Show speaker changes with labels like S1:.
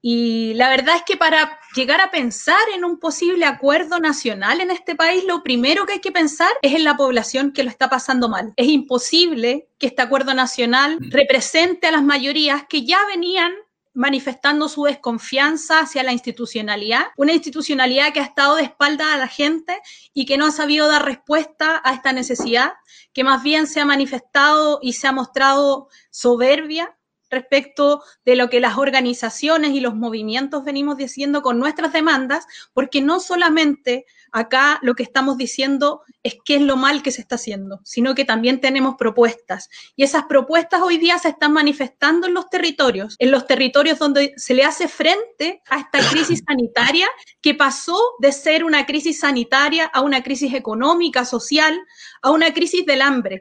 S1: Y la verdad es que para llegar a pensar en un posible acuerdo nacional en este país, lo primero que hay que pensar es en la población que lo está pasando mal. Es imposible que este acuerdo nacional represente a las mayorías que ya venían manifestando su desconfianza hacia la institucionalidad, una institucionalidad que ha estado de espaldas a la gente y que no ha sabido dar respuesta a esta necesidad, que más bien se ha manifestado y se ha mostrado soberbia respecto de lo que las organizaciones y los movimientos venimos diciendo con nuestras demandas, porque no solamente acá lo que estamos diciendo es qué es lo mal que se está haciendo, sino que también tenemos propuestas. Y esas propuestas hoy día se están manifestando en los territorios donde se le hace frente a esta crisis sanitaria que pasó de ser una crisis sanitaria a una crisis económica, social, a una crisis del hambre.